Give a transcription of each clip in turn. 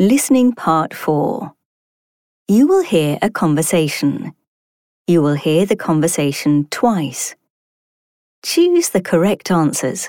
Listening Part 4. You will hear a conversation. You will hear the conversation twice. Choose the correct answers.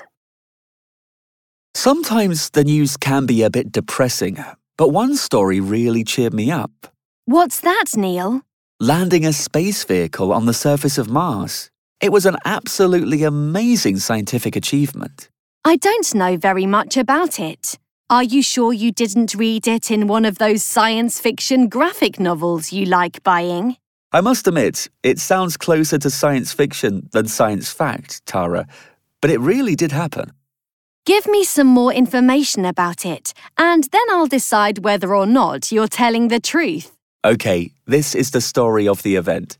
Sometimes the news can be a bit depressing, but one story really cheered me up. What's that, Neil? Landing a space vehicle on the surface of Mars. It was an absolutely amazing scientific achievement. I don't know very much about it. Are you sure you didn't read it in one of those science fiction graphic novels you like buying? I must admit, it sounds closer to science fiction than science fact, Tara, but it really did happen. Give me some more information about it, and then I'll decide whether or not you're telling the truth. Okay, this is the story of the event.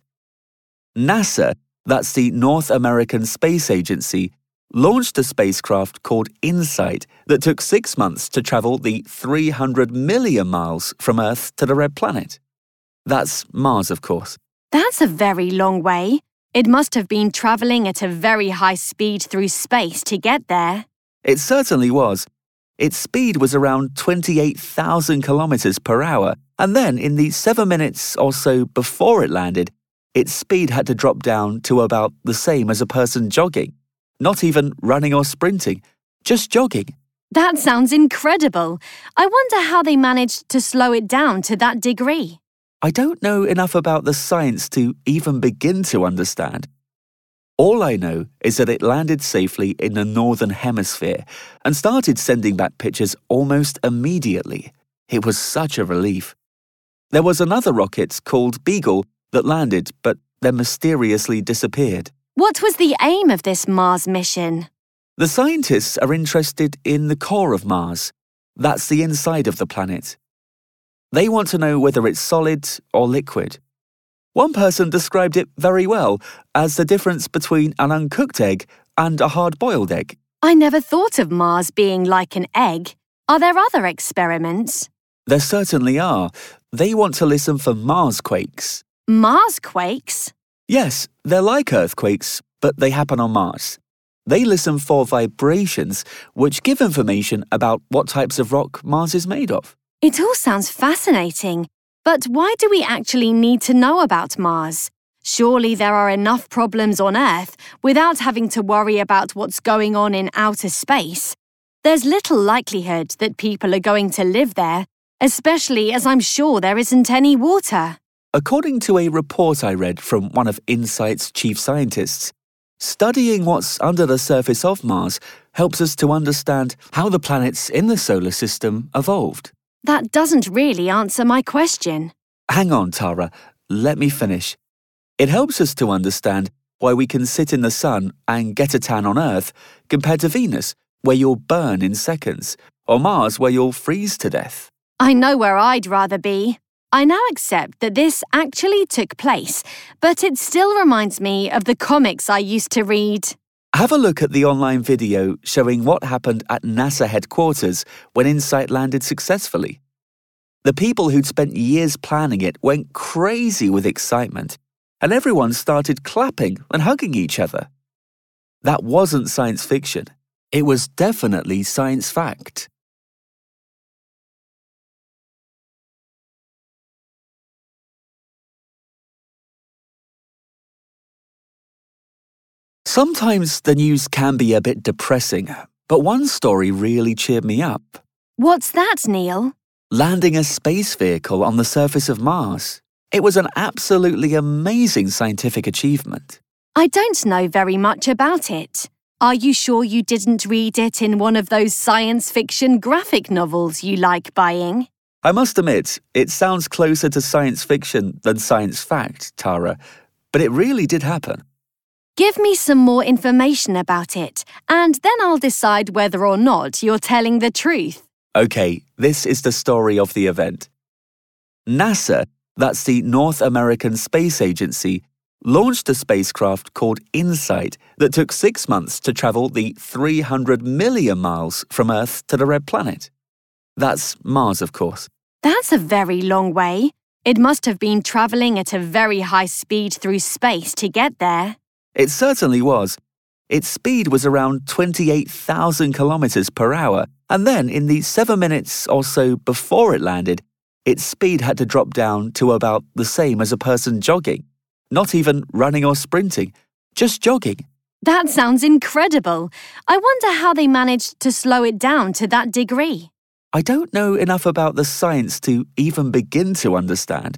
NASA, that's the North American Space Agency, launched a spacecraft called InSight that took 6 months to travel the 300 million miles from Earth to the Red Planet. That's Mars, of course. That's a very long way. It must have been travelling at a very high speed through space to get there. It certainly was. Its speed was around 28,000 kilometers per hour, and then in the 7 minutes or so before it landed, its speed had to drop down to about the same as a person jogging. Not even running or sprinting, just jogging. That sounds incredible. I wonder how they managed to slow it down to that degree. I don't know enough about the science to even begin to understand. All I know is that it landed safely in the Northern Hemisphere and started sending back pictures almost immediately. It was such a relief. There was another rocket called Beagle that landed but then mysteriously disappeared. What was the aim of this Mars mission? The scientists are interested in the core of Mars. That's the inside of the planet. They want to know whether it's solid or liquid. One person described it very well as the difference between an uncooked egg and a hard-boiled egg. I never thought of Mars being like an egg. Are there other experiments? There certainly are. They want to listen for Marsquakes. Marsquakes? Yes, they're like earthquakes, but they happen on Mars. They listen for vibrations, which give information about what types of rock Mars is made of. It all sounds fascinating. But why do we actually need to know about Mars? Surely there are enough problems on Earth without having to worry about what's going on in outer space. There's little likelihood that people are going to live there, especially as I'm sure there isn't any water. According to a report I read from one of InSight's chief scientists, studying what's under the surface of Mars helps us to understand how the planets in the solar system evolved. That doesn't really answer my question. Hang on, Tara. Let me finish. It helps us to understand why we can sit in the sun and get a tan on Earth compared to Venus, where you'll burn in seconds, or Mars, where you'll freeze to death. I know where I'd rather be. I now accept that this actually took place, but it still reminds me of the comics I used to read. Have a look at the online video showing what happened at NASA headquarters when InSight landed successfully. The people who'd spent years planning it went crazy with excitement, and everyone started clapping and hugging each other. That wasn't science fiction. It was definitely science fact. Sometimes the news can be a bit depressing, but one story really cheered me up. What's that, Neil? Landing a space vehicle on the surface of Mars. It was an absolutely amazing scientific achievement. I don't know very much about it. Are you sure you didn't read it in one of those science fiction graphic novels you like buying? I must admit, it sounds closer to science fiction than science fact, Tara, but it really did happen. Give me some more information about it, and then I'll decide whether or not you're telling the truth. Okay, this is the story of the event. NASA, that's the North American Space Agency, launched a spacecraft called InSight that took 6 months to travel the 300 million miles from Earth to the Red Planet. That's Mars, of course. That's a very long way. It must have been travelling at a very high speed through space to get there. It certainly was. Its speed was around 28,000 kilometers per hour, and then in the 7 minutes or so before it landed, its speed had to drop down to about the same as a person jogging. Not even running or sprinting, just jogging. That sounds incredible. I wonder how they managed to slow it down to that degree. I don't know enough about the science to even begin to understand.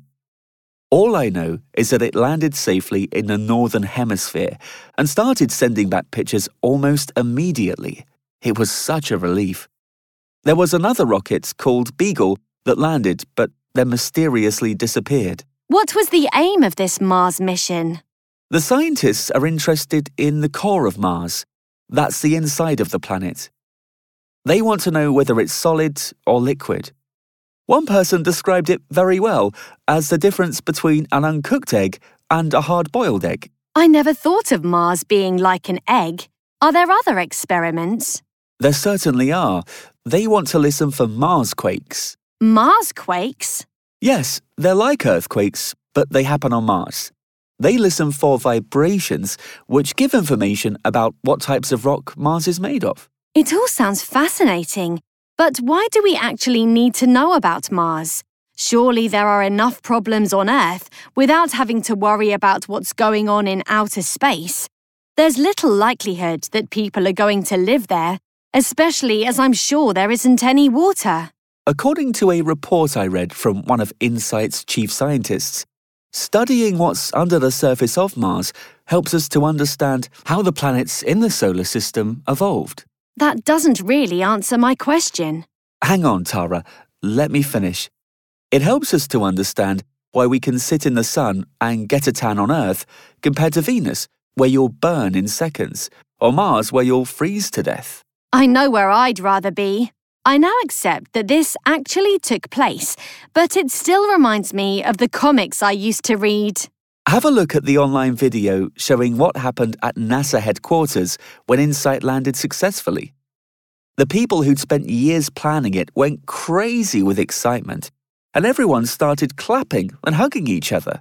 All I know is that it landed safely in the northern hemisphere and started sending back pictures almost immediately. It was such a relief. There was another rocket called Beagle that landed but then mysteriously disappeared. What was the aim of this Mars mission? The scientists are interested in the core of Mars. That's the inside of the planet. They want to know whether it's solid or liquid. One person described it very well as the difference between an uncooked egg and a hard-boiled egg. I never thought of Mars being like an egg. Are there other experiments? There certainly are. They want to listen for Marsquakes. Marsquakes? Yes, they're like earthquakes, but they happen on Mars. They listen for vibrations which give information about what types of rock Mars is made of. It all sounds fascinating. But why do we actually need to know about Mars? Surely there are enough problems on Earth without having to worry about what's going on in outer space. There's little likelihood that people are going to live there, especially as I'm sure there isn't any water. According to a report I read from one of InSight's chief scientists, studying what's under the surface of Mars helps us to understand how the planets in the solar system evolved. That doesn't really answer my question. Hang on, Tara. Let me finish. It helps us to understand why we can sit in the sun and get a tan on Earth compared to Venus, where you'll burn in seconds, or Mars, where you'll freeze to death. I know where I'd rather be. I now accept that this actually took place, but it still reminds me of the comics I used to read. Have a look at the online video showing what happened at NASA headquarters when InSight landed successfully. The people who'd spent years planning it went crazy with excitement, and everyone started clapping and hugging each other.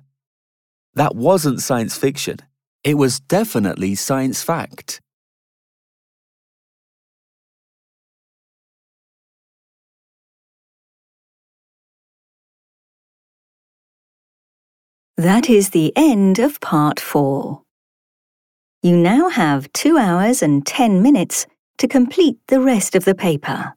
That wasn't science fiction. It was definitely science fact. That is the end of part 4. You now have 2 hours and 10 minutes to complete the rest of the paper.